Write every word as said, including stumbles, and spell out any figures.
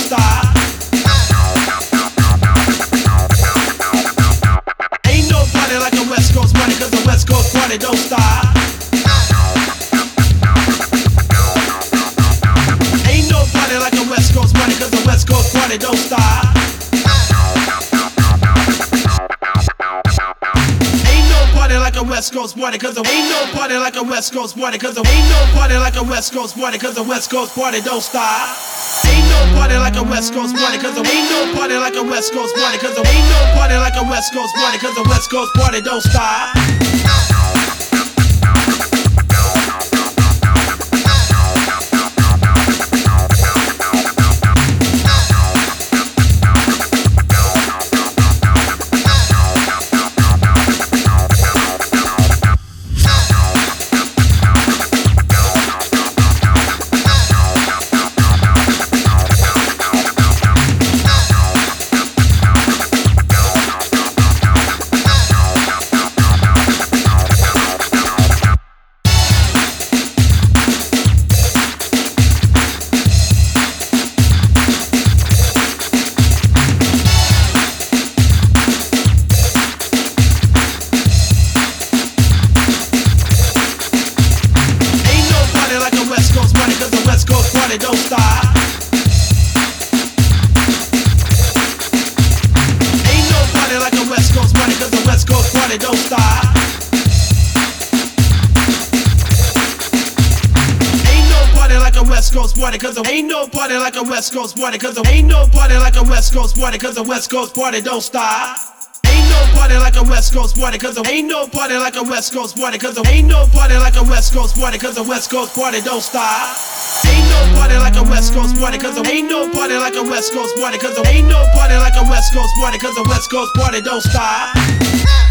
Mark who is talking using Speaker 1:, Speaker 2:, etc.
Speaker 1: stop. Ain't no party like a West Coast party, cause the West Coast party don't stop. Ain't no party like a West Coast party, cause the West Coast party don't stop. Ain't no party like a West Coast party, cause there ain't no party like a West Coast party, cause there ain't no party like a West Coast party, cause the West Coast party don't stop. Ain't no party like a West Coast party, cause there ain't no party like a West Coast party, cause there ain't no party like a West Coast party, cause the West Coast party don't stop. Don't stop. Ain't no party like a West Coast party, cause the West Coast party don't stop. Ain't no party like a West Coast party, cause there ain't no party like a West Coast party, cause there ain't no party like a West Coast party, cause the West Coast party don't stop. Ain't no party like a West Coast party, cause there ain't no party like a West Coast party, cause there ain't no party like a West Coast party, cause the West Coast party don't stop. Ain't no party like a West Coast party, cause there ain't no party like a West Coast party, cause there ain't no party like a West Coast party, cause the West Coast party don't stop.